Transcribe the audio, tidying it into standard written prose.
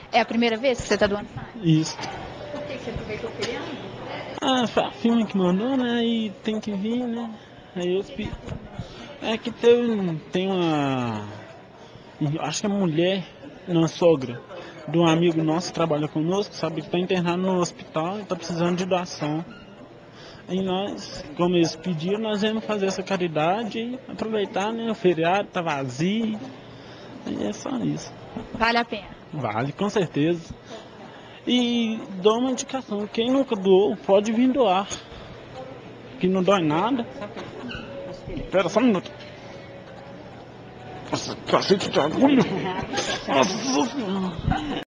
É a primeira vez que você está doando sangue? Isso. Por que você aproveitou o feriado? Ah, foi a firma que mandou, né? E tem que vir, né? Aí eu É que tem uma. Acho que é mulher, uma sogra, de um amigo nosso que trabalha conosco, sabe? Que está internado no hospital e está precisando de doação. E nós, como eles pediram, nós viemos fazer essa caridade e aproveitar, né? O feriado tá vazio. E é só isso. Vale a pena. Vale, com certeza. E dou uma indicação, quem nunca doou, pode vir doar. Que não dói nada. Espera só um minuto. Nossa, cacete de agulha. Nossa Senhora.